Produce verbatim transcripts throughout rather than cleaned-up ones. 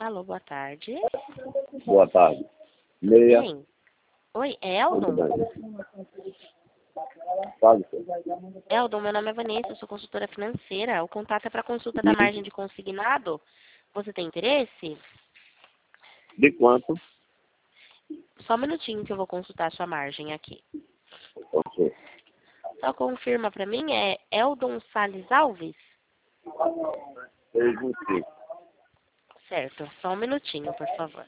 Alô, boa tarde. Boa tarde. Meia. Quem? Oi, é Eldon? Fale, Eldon, meu nome é Vanessa, eu sou consultora financeira. O contato é para consulta da margem de consignado. Você tem interesse? De quanto? Só um minutinho que eu vou consultar a sua margem aqui. Ok. Só confirma para mim, é Eldon Salles Alves? seis vinte e cinco. Certo, só um minutinho, por favor.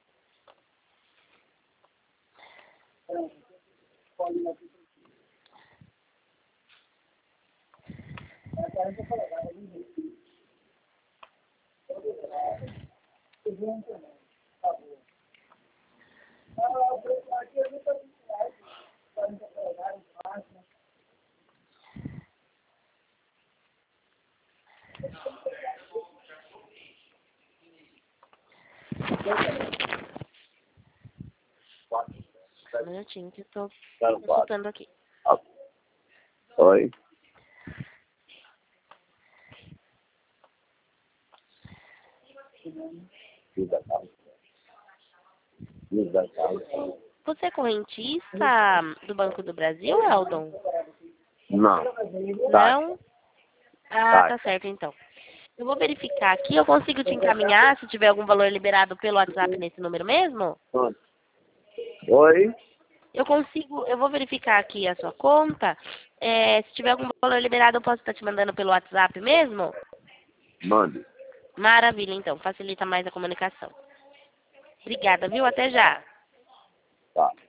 Só um minutinho que eu estou consultando aqui. Ah. Oi. Vida calma. Vida calma. Você é correntista do Banco do Brasil, Eldon? Não. Não? Ah, Tá. tá certo, então. Eu vou verificar aqui, eu consigo te encaminhar se tiver algum valor liberado pelo WhatsApp nesse número mesmo? Oi. Eu consigo, eu vou verificar aqui a sua conta. É, se tiver algum valor liberado, eu posso estar te mandando pelo WhatsApp mesmo? Mande. Maravilha, então. Facilita mais a comunicação. Obrigada, viu? Até já. Tá.